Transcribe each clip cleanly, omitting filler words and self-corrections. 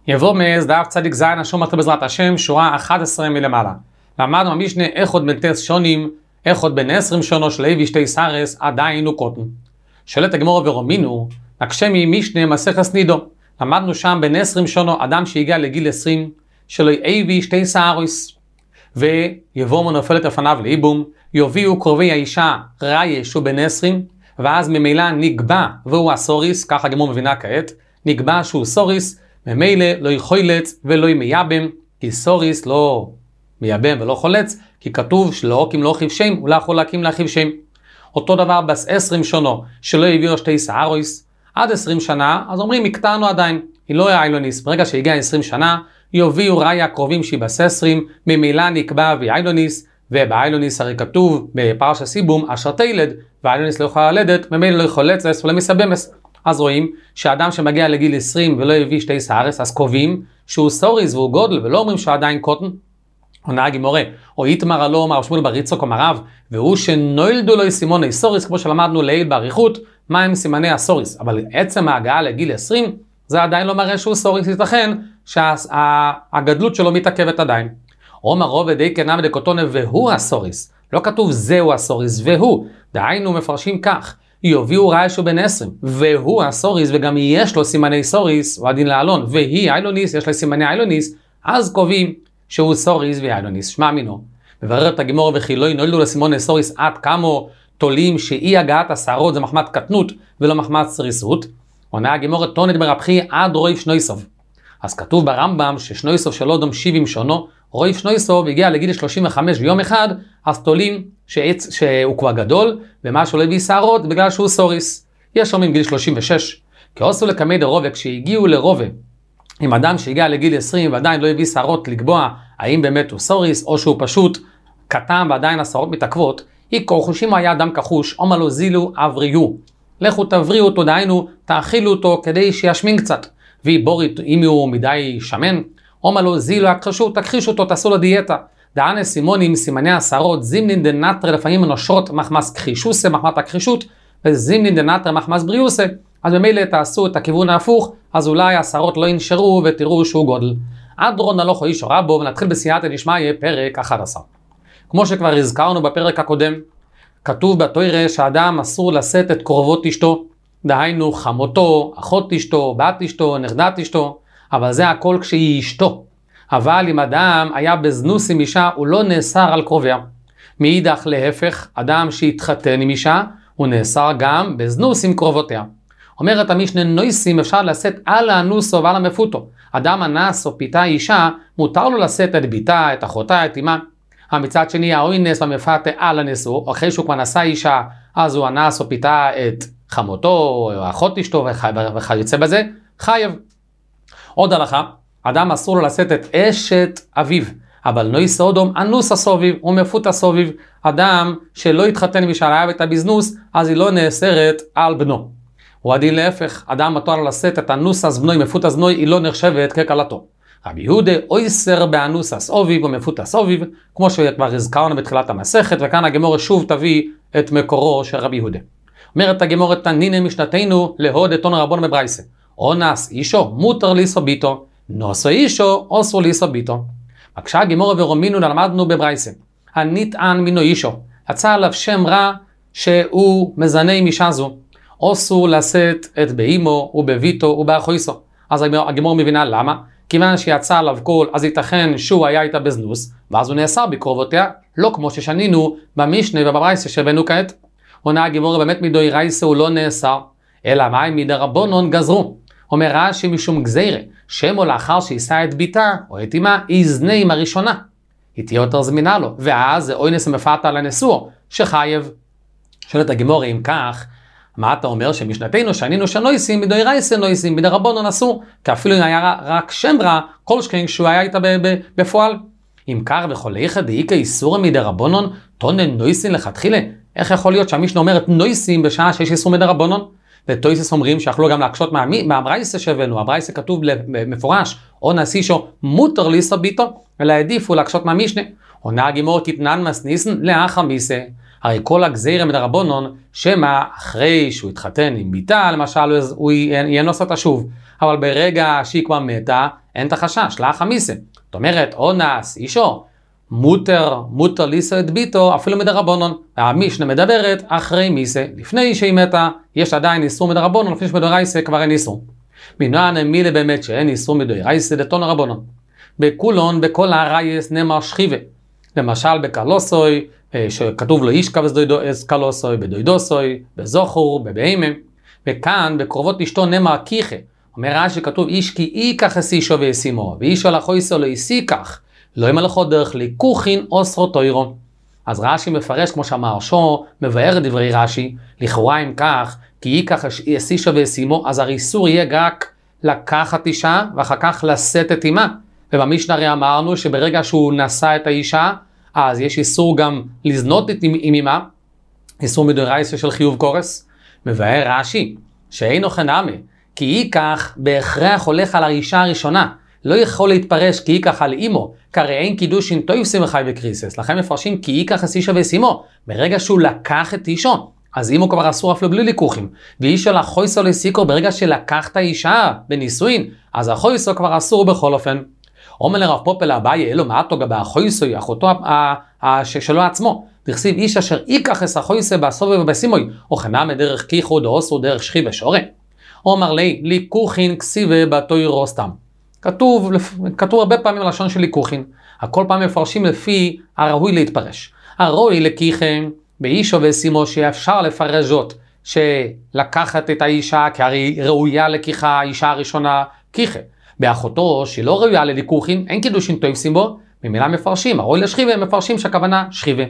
יבוא מאז דף צדיק זין השום מתחיל בעזרת השם שורה 11 מלמעלה. למדנו המשנה אחד בן תס שונים, אחד בן 20 שונו של לוי שתי סרס עדיין הוא קוטן. שואלת הגמרא ורומינו, נקשה ממשנה מסכת נידו. למדנו שם בן 20 שונו אדם שהגיע לגיל 20 שלו אבי שתי סרס ויבוא נופלת לפניו לאיבום, יוביאו קרובי האישה ראיה שהוא בן 20 ואז ממילא נקבע והוא הסוריס, ככה הגמרא מבינה כעת, נקבע שהוא סוריס, ממילא לא יחולץ ולא מייבם, כי סוריס לא מייבם ולא חולץ, כי כתוב שלא הקים לא אחיו שם, הוא לא יכול להקים לאחיו שם. אותו דבר בס 20 שונו, שלא הביאו שתי סערויס, עד 20 שנה, אז אומרים מקטענו עדיין, היא לא היה איילוניס, ברגע שהגיע 20 שנה, יוביאו ראיה הקרובים שהיא בס 20, ממילא נקבע ואיילוניס, ובאיילוניס הרי כתוב בפרשת סיבום, אשר תילד, ואיילוניס לא יכולה ללדת, ממילא לא יחולץ ולא מסבמס. אז רואים שאדם שמגיע לגיל 20 ולא הביא שתי סערס, אז קובעים שהוא סוריס והוא גודל, ולא אומרים שהוא עדיין קוטן. או נהג מורה, או איתמר הלא אמר שמואל בר יצחק אמר רב, והוא שנולדו לו סימוני סוריס, כמו שלמדנו לעיל באריכות, מה הם סימני הסוריס. אבל עצם ההגעה לגיל 20, זה עדיין לא מראה שהוא סוריס, ייתכן שהגדלות שלו מתעכבת עדיין. אומר רוב די כנם דקוטונה והוא הסוריס. לא כתוב זהו הסוריס והוא, דהיינו מפרשים כך. יוביאו ראיה שהוא בן 20, והוא הסוריס וגם יש לו סימני סוריס, הוא הדין לעלון, והיא איילוניס, יש לה סימני איילוניס, אז קובעים שהוא סוריס ואיילוניס. שמע מינו. מברר את הגמור וכי לא נולדו לסימני סוריס עד כמו תולים שאי הגעת השערות זה מחמת קטנות ולא מחמת סריסות. עונה הגמור תונת ברבחי עד רויף שנויסוב. אז כתוב ברמב"ם ששנויסוב שלא דום 70 שונו, רויף שנויסוב הגיע לגיל 35 ויום אחד, אז תולים שהוא כבר גדול, ומה שלא הביא שערות בגלל שהוא סוריס. יש אומרים גיל 36, כי עשו לקמי דרובה, כשהגיעו לרובה, עם אדם שהגיע לגיל 20 ועדיין לא הביא שערות לקבוע האם באמת הוא סוריס, או שהוא פשוט קטן ועדיין השערות מתעכבות, איקו חושים היה אדם כחוש, אומר לו זילו אבריו, לכו תבריאו אותו, דהיינו תאכילו אותו כדי שישמין קצת, ויבורית אם הוא מדי שמן, אומר לו זילו תכחישו אותו, תעשו לו דיאטה. דענה סימונים, סימני השערות, זימנין דנטר לפעמים נושרות מחמס כחישוסה, מחמת הכחישות, וזימנין דנטר מחמס בריאוסה, אז במילא תעשו את הכיוון ההפוך, אז אולי השערות לא ינשרו ותראו שהוא גודל. עד רון הלוך או איש או רבו, ונתחיל בסייעתא דשמיא פרק 11. כמו שכבר הזכרנו בפרק הקודם, כתוב בתורה שהאדם אסור לשאת את קרובות אשתו, דהיינו חמותו, אחות אשתו, בת אשתו, נכדת אשתו, אבל זה הכל כשהיא אשתו. אבל אם אדם היה בזנוס עם אישה, הוא לא נאסר על קרוביה. מאידך להפך, אדם שהתחתן עם אישה, הוא נאסר גם בזנוס עם קרובותיה. אומרת המשנה נויסים אפשר לשאת על האנוסו ועל המפותו. אדם אנס או פיתה אישה, מותר לו לשאת את ביתה, את אחותה, את אמה. מצד שני, האוינס והמפתה על הנשוא, אחרי שהוא כבר נשא אישה, אז הוא אנס או פיתה את חמותו, או אחות אשתו וכיוצא בזה, חייב. עוד הלכה, אדם אסור לו לשאת את אשת אביו, אבל נויס אודום אנוס הסוביב ומפות הסוביב. אדם שלא יתחתן עם אישה להב את הבזנוס, אז היא לא נאסרת על בנו. הוא הדין להפך, אדם מותר לו לשאת את אנוס אז בנוי, מפות אז בנוי, היא לא נחשבת כקלתו. רבי יהודה אויסר באנוס הסוביב ומפות הסוביב, כמו שכבר הזכרנו בתחילת המסכת, וכאן הגמורה שוב תביא את מקורו של רבי יהודה. אומרת הגמורה תנינה משנתנו להוד את עון רבון בברייסה. אונס אישו מותר ליסו ביתו, נוסו אישו אוסו ליסו ביתו. בקשה הגמורה ורומינו למדנו בברייסה. הנטען מינו אישו, יצא עליו שם רע שהוא מזנה עם אישה זו. אוסור לשאת את באימו ובביתו ובאחויסו. אז הגמורה מבינה למה? כיוון שיצא עליו קול, אז ייתכן שהוא היה איתה בזנוס, ואז הוא נאסר בקרובותיה, לא כמו ששנינו במשנה ובברייסה שהבאנו כעת. עונה הגמורה באמת מדוי רייסה הוא לא נאסר, אלא מה מדי רבונון גזרו. אומר רש"י משום גזירה, שמו לאחר שישא את ביתה או את אמה, יזנה עם הראשונה. היא תהיה יותר זמינה לו, ואז זה אוינס המפתה על הנשוא, שחייב. שואלת הגמורה אם כך, מה אתה אומר שמשנתנו שנינו שנויסים, מדוי רייסה נויסים, מדי רבונון אסור, כי אפילו אם היה רק שם רע, כל שכן שהוא היה איתה בפועל. אם כך וכל איכא דאיכא איסורא מדי רבונון, תונן נויסים לכתחילה. איך יכול להיות שהמשנה אומרת נויסים בשעה שיש איסור מדי רבונון? ותויסס אומרים שיכלו גם להקשות מהברייסה שהבאנו, הברייסה כתוב מפורש, או נסישו מותר ליסו ביתו, אלא העדיפו להקשות מהמשנה. עונה הגמור כתנן מסניסן לאחר מיסה. הרי כל הגזירה מדרבנון, שמה אחרי שהוא התחתן עם ביתה, למשל הוא ינוס אותה שוב, אבל ברגע שהיא כבר מתה, אין את החשש, לאח המיסה. זאת אומרת, אונס, אישו, מותר ליסו את ביתו, אפילו מדרבנון. המשנה מדברת אחרי מיסה, לפני שהיא מתה, יש עדיין איסור מדרבנון, לפני שמדרייסה כבר אין איסור. מנוען מילה באמת שאין איסור מדרייסה דתון רבנון. בכולון, בכל הרייס נאמר שכיבה. למשל בקלוסוי, שכתוב לו אישקה וקלוסוי, בדוידוסוי, בזוכור, בבהמה. וכאן, בקרובות אשתו נאמר כיחה. אומר רש"י כתוב איש כי איקח אסישו ואסימו, ואיש על החויסו לא יסיקח, לא ימלכו דרך ליקוחין אוסרו תוירו. אז רש"י מפרש כמו שאמר שו, מבאר דברי רש"י, לכאורה אם כך, כי איקח אסישו ואסימו, אז הריסור יהיה רק לקחת אישה, ואחר כך לשאת את אימה. ובמשנה הרי אמרנו שברגע שהוא נשא את האישה, אז יש איסור גם לזנות עם אימה, איסור מדרייסה של חיוב קורס. מבאר רש"י, שאינו חנמי, כי ייקח בהכרח הולך על האישה הראשונה, לא יכול להתפרש כי ייקח על אימו, כרי אין קידושין טויפסים וחי וקריסס, לכן מפרשים כי ייקח אסישה ואסימו, ברגע שהוא לקח את אישו, אז אימו כבר אסור אפילו בלי ליקוחים, ואישו לחויסו לסיקו ברגע שלקח את האישה בנישואין, אז החויסו כבר אסור בכל אופן. אומר לרב פופל אביי, אלו מעטו גבי החויסו, אחותו שלו עצמו, תכסיב איש אשר ייקח את החויסו בסובב ובסימוי, או חנם דרך כיחוד או אוסרו דרך שכיב ושורה. אומר לי, ליקוחין כסיבה בתוירו סתם. כתוב הרבה פעמים לשון של ליקוחין. הכל פעם מפרשים לפי הראוי להתפרש. הראוי לקיחם, באישו וסימו שאפשר לפרש זאת, שלקחת את האישה, כי הרי ראויה לקיחה האישה הראשונה קיחה. באחותו שלא ראויה לליקוחין, אין קידושין תויפסים בו, במילה מפרשים, הראוי לשכיבה, מפרשים שהכוונה שכיבה.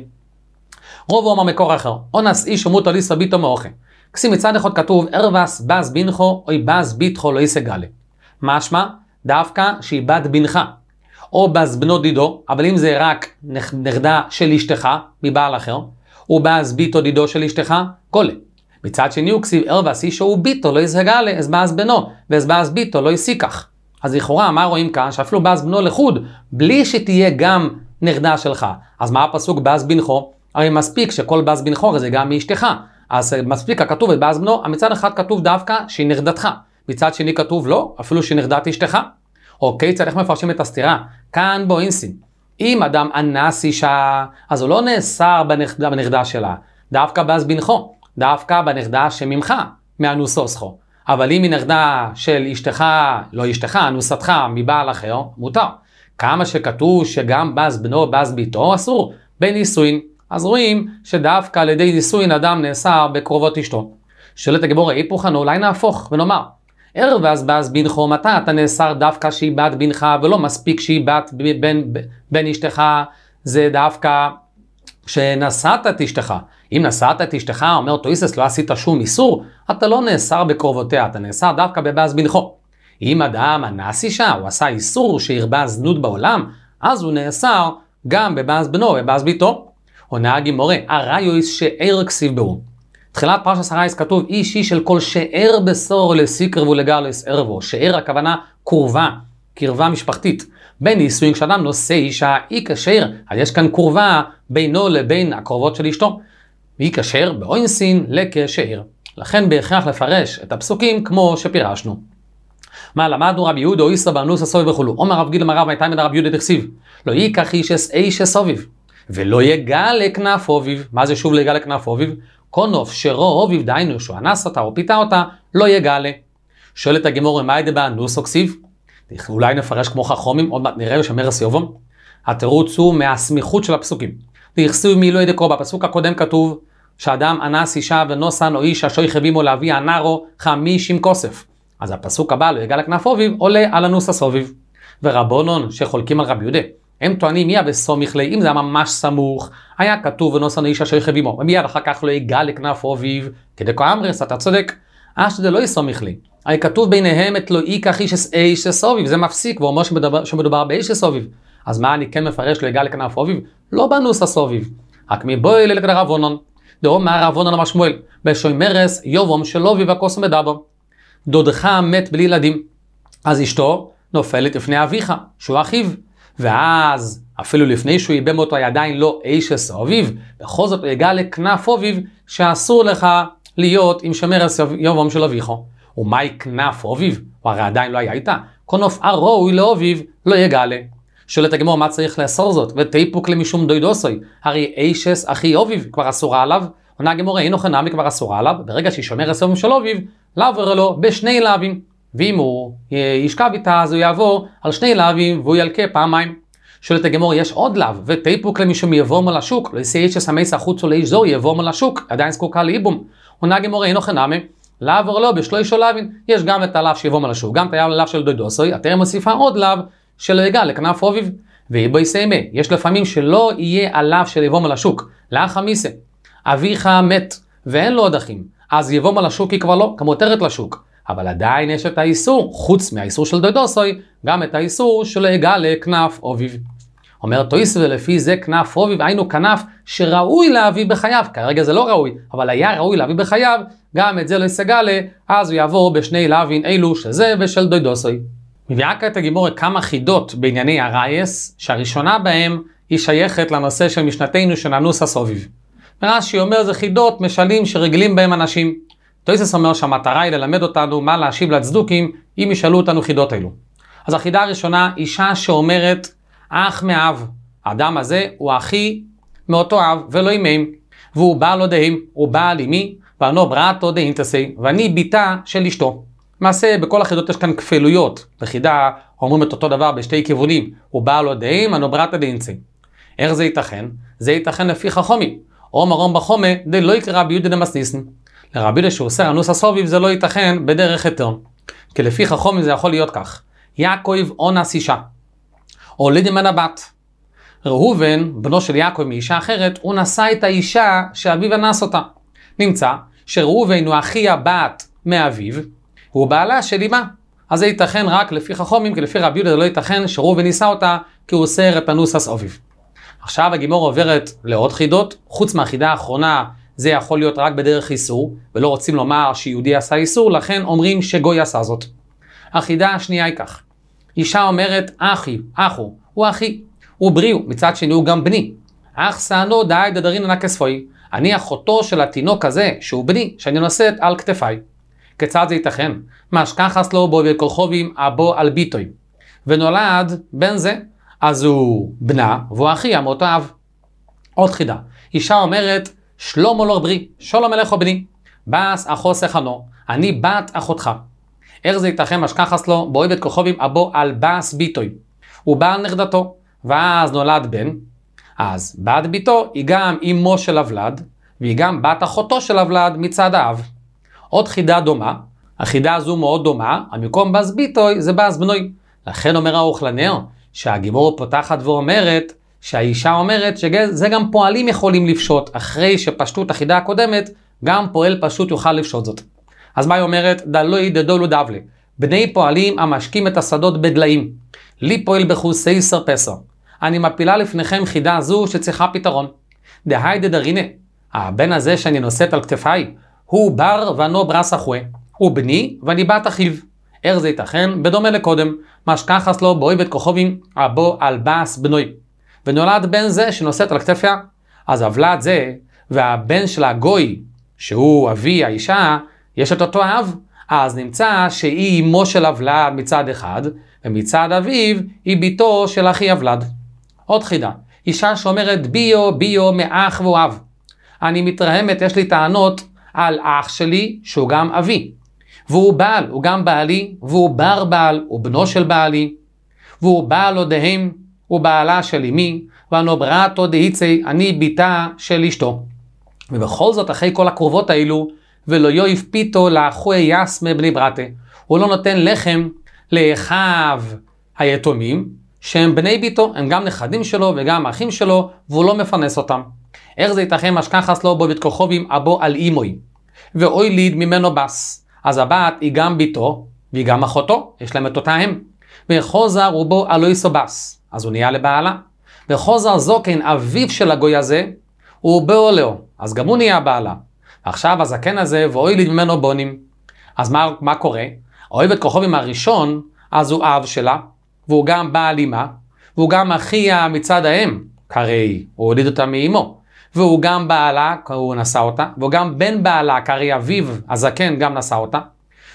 רוב אומר מקור אחר, אונס איש ומותו ליסו ביתו מאוכל. כסי מצד אחד כתוב, ארבס בז בינכו, או בז ביתכו לא יסגלה. משמע, דווקא שהיא בת בנך, או בז בנו דידו, אבל אם זה רק נכדה של אשתך, מבעל אחר, או בז ביתו דידו של אשתך, קולה. מצד שני הוא כסיב, ארבס אישו הוא ביתו לא יסגלה, אז בז בנו, ואז בז ביתו לא יסיקח. אז לכאורה, מה רואים כאן? שאפילו בז בנו לחוד, בלי שתהיה גם נכדה שלך. אז מה הפסוק בז בנכו? הרי מספיק שכל בז בנכו זה גם מאשתך. אז מספיק הכתוב את בז בנו, מצד אחד כתוב דווקא שהיא נכדתך, מצד שני כתוב לא, אפילו שהיא נכדת אשתך. אוקיי, צריך מפרשים את הסתירה. כאן בו אינסין. אם אדם אנס אישה, אז הוא לא נאסר בנכדה שלה, דווקא בז בנכו, דווקא בנכדה שממך, מאנוסוסכו. אבל אם היא נכדה של אשתך, לא אשתך, אנוסתך, מבעל אחר, מותר. כמה שכתוב שגם בז בנו, בז ביתו, אסור, בנישואין. אז רואים שדווקא על ידי נישואין אדם נאסר בקרובות אשתו. שואלת הגמרא, היפוכנו, אולי נהפוך ונאמר, ארבס בז בנכו, מתי אתה נאסר דווקא שהיא בת בנך, ולא מספיק שהיא בת בן אשתך, זה דווקא שנשאת את אשתך. אם נשאת את אשתך, אומר תויסס, לא עשית שום איסור, אתה לא נאסר בקרובותיה, אתה נאסר דווקא בבז בנכו. אם אדם אנס אישה, הוא עשה איסור שהרבה זנות בעולם, אז הוא נאסר גם בבז בנו, בבז ביתו. עונה הגמרא, הראיוס שאר כסיב בו. תחילת פרשת הרייס כתוב, איש איש של כל שאר בסור לסיקר ולגרלס ערבו. שאר הכוונה קרבה, קרבה משפחתית. בין נישואין כשאדם נושא אישה, אי קשר, אז יש כאן קרבה בינו לבין הקרובות של אשתו. אי קשר באוינסין לקשר. לכן בהכרח לפרש את הפסוקים כמו שפירשנו. מה למדנו רבי יהודה או איסר באנוס הסוביב וכולו. אומר רב גיל אמר הייתה מן רבי יהודה תכסיב. לא ייקח איש הסוביב. ולא יגע לכנף אוביב. מה זה שוב לא יגע לכנף אוביב? קונוף שרו אוביב דיינו שהוא אנס אותה או פיתה אותה, לא יגע לה. שואלת הגמרא, מה ידע באנוס או כסיב? אולי נפרש כמו חכומים, עוד מעט נראה שמרס יובום. התירוץ הוא מהסמיכות של הפסוקים. תכסיב מי לא ידקרו, בפסוק הקודם כתוב שאדם אנס אישה ונוסן או איש השוי חבימו להביא הנרו 50 כוסף. אז הפסוק הבא לא יגע לכנף אוביב עולה על אנוס הסוביב. ורבונון שחולקים על רבי יהודה, הם טוענים מיד בסומיך לי, אם זה היה ממש סמוך, היה כתוב ונוסן איש השוי חבימו, ומיד אחר כך לא יגע לכנף אוביב, כדי כה אמרס, אתה צודק, שזה לא יסומיך לי. היה כתוב ביניהם את לא ייקח איש הסוביב, זה מפסיק, ואומר שמדובר באיש הסוביב. אז מה אני כן מפרש לא יגע לכנף אוביב? לא באנוס הסוביב. רק מבואי ללכת רבונון. דאו מה רבונון אמר שמואל, בשוי מרס יובום שלא ויבקוס מדבר. דודך מת בלי ילדים. אז אשתו נופלת לפני אביך, שהוא אחיו. ואז אפילו לפני שהוא ייבם אותו עדיין לא איש הסוביב, בכל זאת הוא יגע לכנף אוביב שאסור לך להיות עם שמרס יובום של אביך. ומאי כנף אוביב, הוא הרי עדיין לא היה איתה, כונוף הראוי לאוביב לא יגלה. שואלת הגמור מה צריך לאסור זאת, ותיפוק למשום דוידוסוי, הרי אישס אחי אוביב כבר אסורה עליו, עונה הגמור אינו חנמי כבר אסורה עליו, ברגע שהיא שומר אסורים של אוביב, לעבור לו בשני להבים, ואם הוא ישכב איתה אז הוא יעבור על שני להבים והוא ילקה פעמיים. שואלת הגמור יש עוד להב, ותיפוק למשום יבום על השוק, לא יעשה אישס המייס החוץ או לאיש זו יבום על השוק, עדיין זקוקה לאיבום. עונה הגמור אינו חנמי, לעבור לו בשלושה להבים, יש גם את הלאו שיבום על השוק, גם את הלאו של דוידוסוי, התרא מוסיפה עוד לאו שלא יגע לכנף אוביב, ואיבו יסיימה, יש לפעמים שלא יהיה הלאו של יבום על השוק, לאח המיסה, אביך מת ואין לו עוד אחים, אז יבום על השוק היא כבר לא, כמותרת לשוק, אבל עדיין יש את האיסור, חוץ מהאיסור של דוידוסוי, גם את האיסור שלא יגע לכנף אוביב. אומר תויסו ולפי זה כנף אוביב, היינו כנף שראוי להביא בחייו, כרגע זה לא ראוי, אבל היה ראוי להביא בחייו, גם את זה לא יסגלה, אז הוא יעבור בשני להבין אלו שזה ושל דוידוסוי. מביאה כעת הגמרא כמה חידות בענייני הרייס, שהראשונה בהם היא שייכת לנושא של משנתנו שננוס הסוביב. רש"י אומר זה חידות משלים שרגלים בהם אנשים. תויסס אומר שהמטרה היא ללמד אותנו מה להשיב לצדוקים אם ישאלו אותנו חידות אלו. אז החידה הראשונה, אישה שאומרת אח מאב, האדם הזה הוא אחי מאותו אב ולא אימם, והוא בעל עודיהם, הוא בעל אימי, ואנו בראתו דאינטסי, ואני ביתה של אשתו. למעשה בכל החידות יש כאן כפילויות, בחידה אומרים את אותו דבר בשתי כיוונים, הוא בעל עודיהם, אנו בראתו דאינטסי. איך זה ייתכן? זה ייתכן לפי חכומי, או מרום בחומה דלא יקרא רבי יהודה דמסניסן. לרבי יהודה שאוסר אנוס הסוביב זה לא ייתכן בדרך היתר. כי לפי חכומי זה יכול להיות כך, יעקב אונס אישה, הוליד ממנה בת. ראובן, בנו של יעקב מאישה אחרת, הוא נשא את האישה שאביו אנס אותה. נמצא שראובן הוא אחי הבת מאביו, הוא בעלה של אמה. אז זה ייתכן רק לפי חכמים, כי לפי רבי יהודה זה לא ייתכן שראובן נישא אותה, כי הוא אוסר את אנוס הסוביב. עכשיו הגמרא עוברת לעוד חידות, חוץ מהחידה האחרונה, זה יכול להיות רק בדרך איסור, ולא רוצים לומר שיהודי עשה איסור, לכן אומרים שגוי עשה זאת. החידה השנייה היא כך, אישה אומרת אחו, הוא אחי, הוא בריאו, מצד שני הוא גם בני. אך סענו דאי דדרין ענה כספוי, אני אחותו של התינוק הזה, שהוא בני, שאני נושאת על כתפיי. כיצד זה ייתכן? משכחס לו בו וכולחובים אבו על ביטוי. ונולד בן זה, אז הוא בנה, והוא אחי מאותו אב. עוד חידה, אישה אומרת, שלום אלוהי ברי, שלום אליך בני, בס אחו סחנו, אני בת אחותך. איך זה ייתכן? משכחס לו בו וכולחובים אבו על בס ביטוי. הוא בעל נכדתו, ואז נולד בן, אז בת ביתו היא גם אמו של הוולד, והיא גם בת אחותו של הוולד מצד האב. עוד חידה דומה, החידה הזו מאוד דומה, המקום בס ביתוי זה בס בנוי. לכן אומר האוכלנר, שהגימור פותחת ואומרת, שהאישה אומרת שזה גם פועלים יכולים לפשוט, אחרי שפשטו את החידה הקודמת, גם פועל פשוט יוכל לפשוט זאת. אז מה היא אומרת? דלוי דדולו דבלי, בני פועלים המשקים את השדות בדליים, לי פועל בחוסי סרפסר. אני מפילה לפניכם חידה זו שצריכה פתרון. דהי דדרינה, הבן הזה שאני נושאת על כתפיי, הוא בר ואנו ברס אחוה, הוא בני ואני בת אחיו. איך זה ייתכן? בדומה לקודם, משכחס לו בוי בית כוכבים אבו על בס בנוי. ונולד בן זה שנושאת על כתפיה, אז הוולד זה והבן של הגוי, שהוא אבי האישה, יש את אותו אב, אז נמצא שהיא אמו של הוולד מצד אחד, ומצד אביו היא ביתו של אחי הוולד. עוד חידה, אישה שאומרת ביו מאח והוא אב. אני מתרהמת, יש לי טענות על אח שלי שהוא גם אבי. והוא בעל, הוא גם בעלי, והוא בר בעל, הוא בנו של בעלי. והוא בעל עודיהם, הוא בעלה של אמי, ואנו בראתו דאיצי, אני ביתה של אשתו. ובכל זאת, אחרי כל הקרובות האלו, ולא יויף פיתו לאחוי יסמה בני ברתה, הוא לא נותן לחם לאחיו היתומים, שהם בני ביתו, הם גם נכדים שלו וגם אחים שלו, והוא לא מפרנס אותם. איך זה ייתכן? משכחס לו בו בית כוכבים אבו על אימוי, ואוי ליד ממנו בס. אז הבת היא גם ביתו, והיא גם אחותו, יש להם את אותה הם. וחוזר הוא בו אלוי סובס, אז הוא נהיה לבעלה. וחוזר זוקן, אביו של הגוי הזה, הוא בו אלוהו, אז גם הוא נהיה בעלה. עכשיו הזקן הזה, ואוי ליד ממנו בונים. אז מה קורה? אוהב את כוכבים הראשון, אז הוא אב שלה, והוא גם בעל אימה, והוא גם אחיה מצד האם, כרי הוא הוליד אותה מאמו, והוא גם בעלה, הוא נשא אותה, והוא גם בן בעלה, כרי אביו הזקן גם נשא אותה,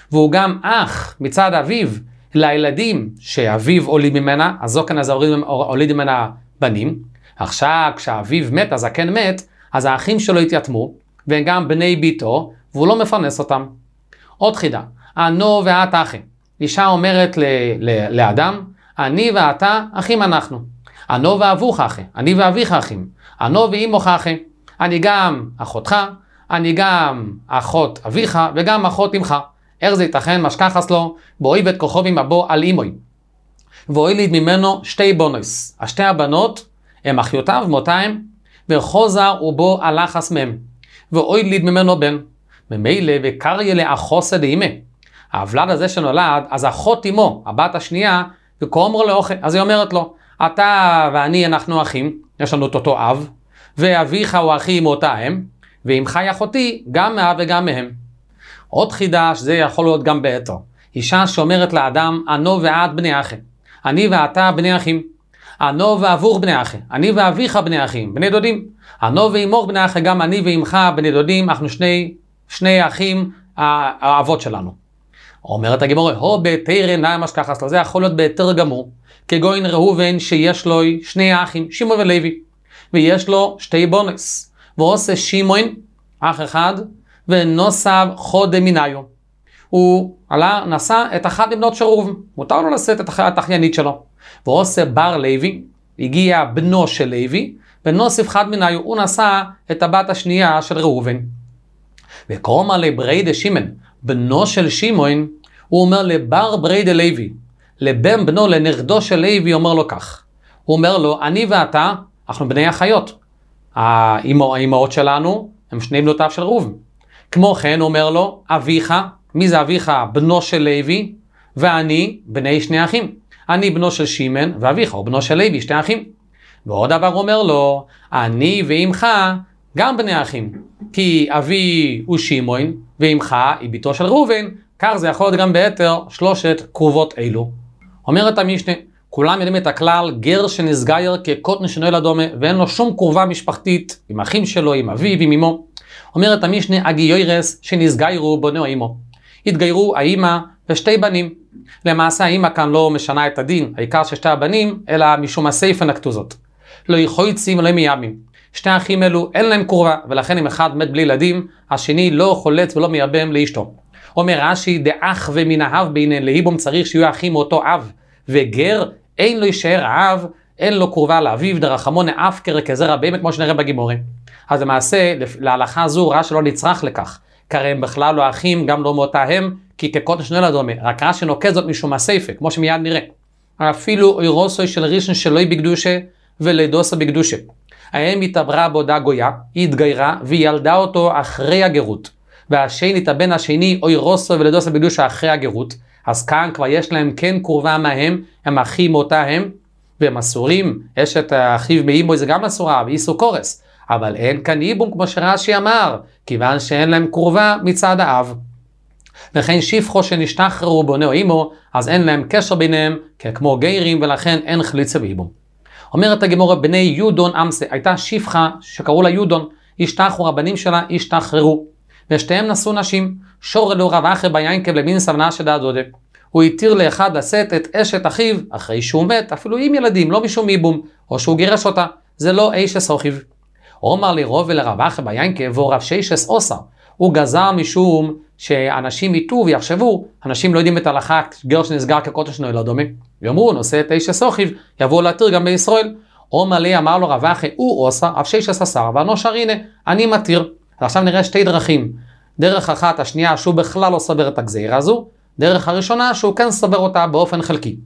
והוא גם אח מצד אביו לילדים שאביו הוליד ממנה, הזוקן הזה הוליד ממנה בנים. עכשיו כשאביו מת, הזקן מת, אז האחים שלו התייתמו, והם גם בני ביתו, והוא לא מפרנס אותם. עוד חידה, אנו ואת אחי. אישה אומרת לאדם, אני ואתה אחים אנחנו. אנו ואבוך אחי, אני ואביך אחים. אנו ואימוך אחי, אני גם אחותך, אני גם אחות אביך וגם אחות אמך. איך זה ייתכן? משכחס לו, באויב את כוכב עם אבו על אימוי. והוליד ממנו שתי בונוס. השתי הבנות הם אחיותיו, מותיים, וחוזר ובו הלחס מהם. והוליד ממנו בן. ממילא וקריה לאחוסה דאימה. ההבלד הזה שנולד, אז אחות אמו, הבת השנייה, וקומר לאוכל. אז היא אומרת לו, אתה ואני אנחנו אחים, יש לנו את אותו אב, ואביך הוא אחי עם אותה אם, ואמך היא אחותי גם מאב וגם מהם. עוד חידש, זה יכול להיות גם ביתר. אישה שאומרת לאדם, אנו ואת בני אחי, אני ואתה בני אחים. אנו ואבוך בני אחי, אני ואביך בני אחים, בני דודים. אנו ואימוך בני אחי, גם אני ואימך בני דודים, אנחנו שני אחים, האבות שלנו. אומרת הגמרא, הו בתרא נמש ככה, זה יכול להיות ביתר גמור, כגון ראובן שיש לו שני אחים, שמעון ולוי, ויש לו שתי בונוס, ועושה שמעון, אח אחד, ונוסף חודה מניו. הוא נשא את אחת מבנות של ראובן, מותר לו לשאת את האחיינית שלו. ועושה בר לוי, הגיע בנו של לוי, ונוסף חד מניו, הוא נשא את הבת השנייה של ראובן. וקורא לבריידה שמעון, בנו של שמעון, הוא אומר לבר בריידה לוי, לבן בנו, לנכדו של לוי, אומר לו כך. הוא אומר לו, אני ואתה, אנחנו בני אחיות. האימהות שלנו, הם שני בנותיו של ראובן. כמו כן, הוא אומר לו, אביך, מי זה אביך? בנו של לוי, ואני בני שני אחים. אני בנו של שמעון, ואביך הוא בנו של לוי, שני אחים. ועוד דבר הוא אומר לו, אני ואמך גם בני אחים. כי אבי הוא שמעון, ואמך היא ביתו של ראובן, כך זה יכול להיות גם ביתר שלושת קרובות אלו. אומרת המשנה, כולם יודעים את הכלל, גר שנסגייר כקוטן שנועל אדומה, ואין לו שום קרובה משפחתית עם אחים שלו, עם אביו, עם אמו. אומרת המשנה, הגיורס שנסגיירו בנו אמו. התגיירו האמא ושתי בנים. למעשה האמא כאן לא משנה את הדין, העיקר ששתי הבנים, אלא משום הסייפה נקטו זאת. לא יחויצים ולא מייבמים. שתי האחים אלו אין להם קרובה, ולכן אם אחד מת בלי ילדים, השני לא חולץ ולא מייבם לאשתו. אומר רש"י, דאח ומן האב בעניין להיבום צריך שיהיו אחים מאותו אב, וגר אין לו יישאר האב, אין לו קרובה לאביו, דרחמון אף כזרע בהמה, כמו שנראה בגימורים. אז למעשה, להלכה זו רש"י לא נצרך לכך, כי הם בכלל לא אחים, גם לא מאותה הם, כי כקוטן שנועל אדומה, רק רש"י נוקט זאת משום הסייפה, כמו שמיד נראה. אפילו אוירוסוי של ראשון שלוי בקדושה, ולידוסה בקדושה. האם התעברה בעודה גויה, היא התגיירה, והיא ילדה אותו אחרי הגרות. והשני, הבן השני, אוירוסוי ולידוסה בקדושה אחרי הגרות. אז כאן כבר יש להם כן קרובה מהם, הם אחים מאותה הם, והם אסורים, אשת אחיו מאימו זה גם אסורה, ואיסור קורס. אבל אין כאן איבום כמו שרש"י אמר, כיוון שאין להם קרובה מצד האב. וכן שפחו שנשתחררו בונו אימו, אז אין להם קשר ביניהם, כמו גיירים, ולכן אין חליצה ואיבום. אומרת הגמרא, בני יודון אמסה, הייתה שפחה שקראו לה יודון, השתחררו, הבנים שלה השתחררו, ושתיהם נשאו נשים, שורלו רב אחר ביינקב למין סבנה שדה דודה. הוא התיר לאחד לשאת את אשת אחיו, אחרי שהוא מת, אפילו עם ילדים, לא משום איבום, או שהוא גירש אותה, זה לא אישס אחיו. אומר לי רוב ולרב אחר ביינקב, והוא רב שיישס עושה, הוא גזר משום שאנשים יטו ויחשבו, אנשים לא יודעים את ההלכה, גר שנסגר כקוטן שנועל אדומה, ואמרו, נושא את אישס אחיו, יבואו להתיר גם בישראל. אומר לי, אמר לו רב אחר, הוא עושה, רב שיישס עשר, ואנושר הנה, אני מתיר. עכשיו נראה שתי דרכים. דרך אחת, השנייה, שהוא בכלל לא סובר את הגזירה הזו, דרך הראשונה, שהוא כן סובר אותה באופן חלקי.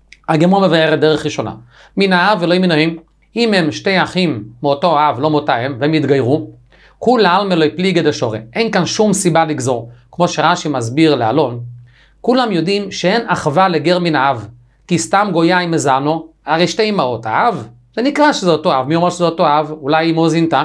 הגמרא מבארת דרך ראשונה. מן האב ולא מן האם, אם הם שתי אחים מאותו אב, לא מאותה אם, והם יתגיירו, כולה עלמא לא פליגי דשורא. אין כאן שום סיבה לגזור. כמו שרש"י מסביר לאלון, כולם יודעים שאין אחווה לגר מן האב, כי סתם גויה עם מזענו, הרי שתי אמהות, האב, זה נקרא שזה אותו אב, מי אומר שזה אותו אב, אולי אמו זינתה.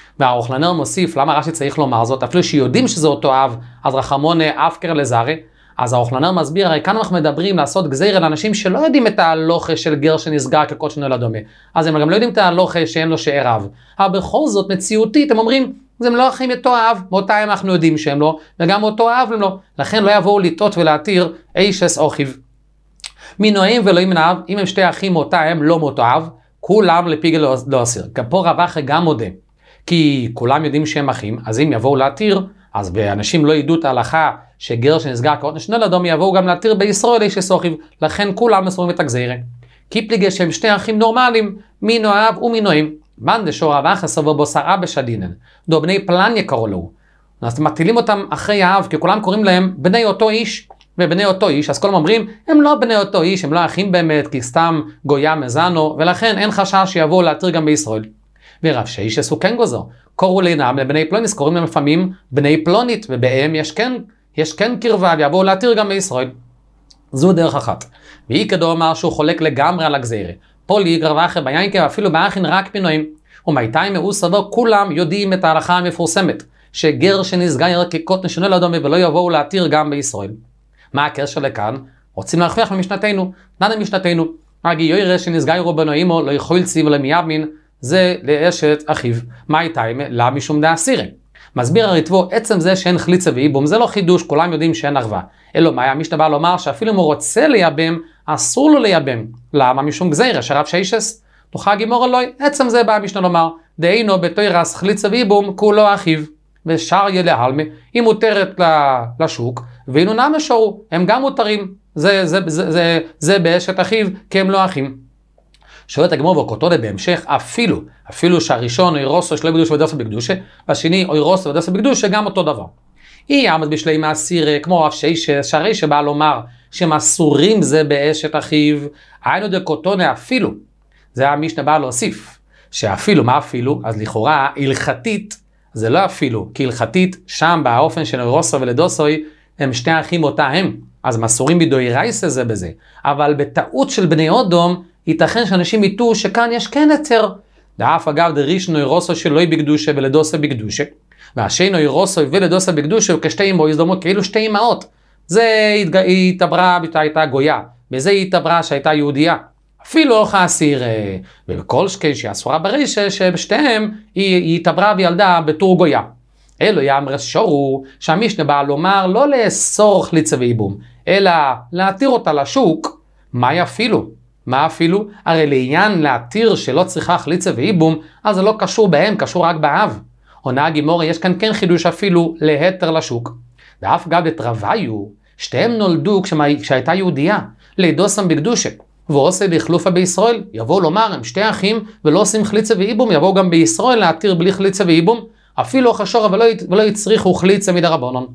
והאוכלנר מוסיף, למה רש"י צריך לומר זאת? אפילו שיודעים שזה אותו אב, אז רחמון אפקר לזרה, אז האוכלנר מסביר, הרי כאן אנחנו מדברים לעשות גזירה לאנשים שלא יודעים את ההלוכה של גר שנסגר כקוד שנולד דומה. אז הם גם לא יודעים את ההלוכה שאין לו שאר אב. אבל בכל זאת, מציאותית, הם אומרים, הם לא אחים אותו אב, מאותה הם אנחנו יודעים שהם לא, וגם אותו אב הם לא. לכן לא יבואו לטעות ולהתיר אישס אוכיו. מנועים ולא ימנעב, אם הם שתי אחים מאותה הם לא מאותו אב, כולם לפיגל לא אסיר. גם פה רב אחי גם מודה. כי כולם יודעים שהם אחים, אז אם יבואו להתיר, אז אנשים לא ידעו את ההלכה שגר שנסגר כאות שנולד דומה, יבואו גם להתיר בישראל אישס אוכיו. לכן כולם מסורים את הגזירה. כי פליגי שהם שתי אחים נורמליים, מנועב ומנועים. מן דשור רב אחי סובר בו שרה בשדינן. דו בני פלניה קראו לו. אז מטילים אותם אחרי האב, כי כולם קוראים להם בני אותו איש. ובני אותו איש, אז כולם אומרים, הם לא בני אותו איש, הם לא אחים באמת, כי סתם גויה מזנו, ולכן אין חשש שיבואו להתיר גם בישראל. ורב שיישס הוא כן גוזר. קוראו לינם לבני פלוניס, קוראים להם לפעמים בני פלונית, ובהם יש כן קרבה, ויבואו להתיר גם בישראל. זו דרך אחת. והיא כדו אמר שהוא חולק לגמרי על הגזירה. פה ליגר ואחר ביינקב, אפילו באחין רק פינויים. ומאיתיים הוא סבר, כולם יודעים את ההלכה המפורסמת, שגר שנסגר כקות שנולד דומה ולא יבואו להתיר גם בישראל. מה הקשר לכאן? רוצים להוכיח ממשנתנו, נענה משנתנו. הרי יוירא שנסגרו בנו אימו, לא יכולצי ולא מיאמין, זה לאשת אחיו. מה איתה? לה משום דאסירה. מסביר הרטבו, עצם זה שאין חליצה ואיבום, זה לא חידוש, כולם יודעים שאין ערווה. אלא מה, המשנה בא לומר שאפילו אם הוא רוצה לייבם, אסור לו לייבם. למה? משום גזירה, שרב שיישס. תוכל גימור אלוהי, עצם זה בא המשנה לומר, דהיינו בתוירס חליצה ואיבום, כולו אחיו. ושאר ילהלמה, היא מותרת לשוק, ואילו נמשו, הם גם מותרים. זה באשת אחיו, כי הם לא אחים. שואלת הגמור וכותורת בהמשך, אפילו שהראשון אוירוסו שלא בקדושה ודוסו בקדושה, והשני אוירוסו ודוסו בקדושה, גם אותו דבר. היא עמד בשלי מעשיר, כמו רב שיישס, שהרי שבא לומר, שהם אסורים זה באשת אחיו, היינו דקותונה אפילו. זה המשנה בא להוסיף, שאפילו, מה אפילו? אז לכאורה, הלכתית, זה לא אפילו, כי הלכתית שם באופן של אוירוסו ולדוסוי, הם שתי אחים אותה הם, אז מסורים בדוירייסה זה בזה. אבל בטעות של בני אודום, ייתכן שאנשים יטעו שכאן יש כן היתר. דאף אגב דרישנו אוירוסו שלא בקדושה ולדוסה בקדושה, והשני אוירוסו ולדוסה בקדושה וכשתי אמו יזדומות כאילו שתי אמהות. זה התעברה שהייתה גויה, בזה התעברה שהייתה יהודייה. אפילו אוכל אסיר, ובכל שכן שאסורה ברישה שבשתיהם היא התעברה וילדה בתור גויה. אלו יאמר שורו שהמשנה בא לומר לא לאסור חליצה ואיבום, אלא להתיר אותה לשוק. מה אפילו? מה אפילו? הרי לעניין להתיר שלא צריכה חליצה ואיבום, אז זה לא קשור בהם, קשור רק באב. עונה הגימורה, יש כאן כן חידוש אפילו להתר לשוק. ואף גם דתרוויו, שתיהם נולדו כשהייתה יהודייה, לידוסם בקדושה, ועושה לחלופה בישראל. יבואו לומר, הם שתי אחים ולא עושים חליצה ואיבום, יבואו גם בישראל להתיר בלי חליצה ואיבום, אפילו חשור ולא יצריכו חליצה מדרבנן.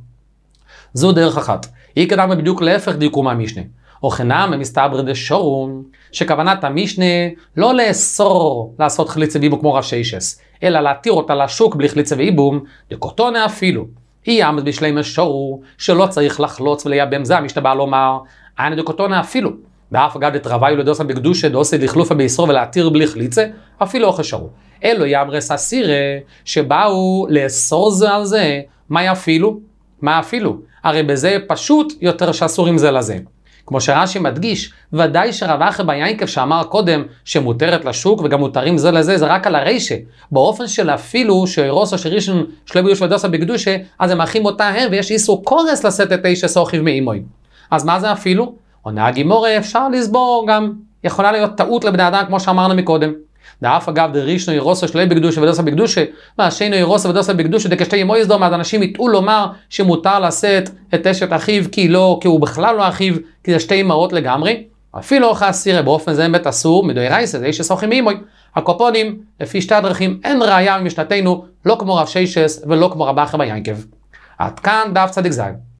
זו דרך אחת. היא קדם בדיוק להפך דיוקו מהמשנה. וכנם מסתבר דשורו, שכוונת המשנה לא לאסור לעשות חליצה ואיבום כמו רב שיישס, אלא להתיר אותה לשוק בלי חליצה ואיבום, דקותונה אפילו. היא עמד בשלי משורו, שלא צריך לחלוץ ולייבם, זה המשנה בא לומר, אין דקותונה אפילו. ואף אגב דתרוויו לדוסה בקדושה, דוסה לחלופה בישראל ולהתיר בלי חליצה, אפילו לא חשרו. אלו יאמרס אסירה, שבאו לאסור זה על זה, מה אפילו? מה אפילו? הרי בזה פשוט יותר שאסורים זה לזה. כמו שרש"י מדגיש, ודאי שרב אחר ביינקב שאמר קודם שמותרת לשוק וגם מותרים זה לזה, זה רק על הרישה. באופן של אפילו שאירוסו שרישון שלא בקדושה ודוסה בקדושה, אז הם אחים אותה הם ויש איסור קורס לשאת את איש אחיו מאימוי. אז מה זה אפילו? עונה הגימורה, אפשר לסבור גם, יכולה להיות טעות לבני אדם כמו שאמרנו מקודם. דאף אגב דרישנו אירוסו שלא בקדושה ודוסה בקדושה, והשני אירוסו ודוסה בקדושה דקשתי אמוי יסדום, אז אנשים יטעו לומר שמותר לשאת את אשת אחיו כי הוא בכלל לא אחיו, כי זה שתי אמהות לגמרי. אפילו אוכל אסירה באופן זה באמת אסור, מדוירייסה, זה איש אחיו מאימוי. הקופונים, לפי שתי הדרכים, אין ראיה ממשנתנו, לא כמו רב שיישס ולא כמו רב אחר ביינקב. עד כאן דף צדיק זין.